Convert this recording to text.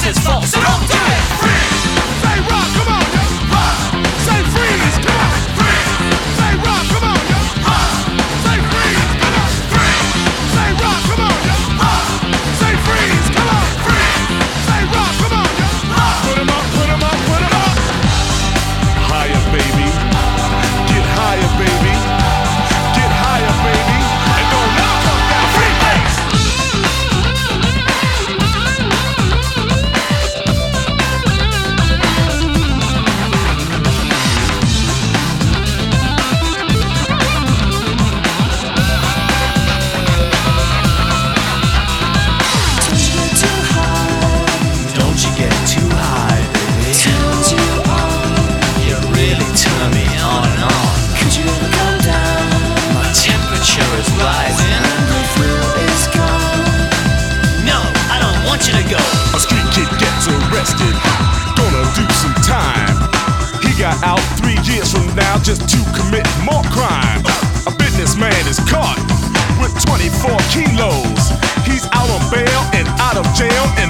Cause it's false, so don't do it. Freeze! Say rock, come on, yo. Rock! Say freeze, come on. Freeze! Say rock, come on, yo. Rock! Say freeze, come on. Freeze! Say rock, come on, yo. Rock! Say freeze, come on. Freeze! Say rock, come on, yo. Rock! Put 'em up, put 'em up, put 'em up. Higher, baby. Get higher, baby. Get higher, baby. And don't never come down. Free bass. Don't you get too high, baby. You really turn me on and on. Could you ever come down? My temperature is rising. The thrill is gone. No, I don't want you to go. A street kid gets arrested. Gonna do some time. He got out 3 years from now just to commit more crime. A businessman is caught with 24 kilos. He's out on bail and out of jail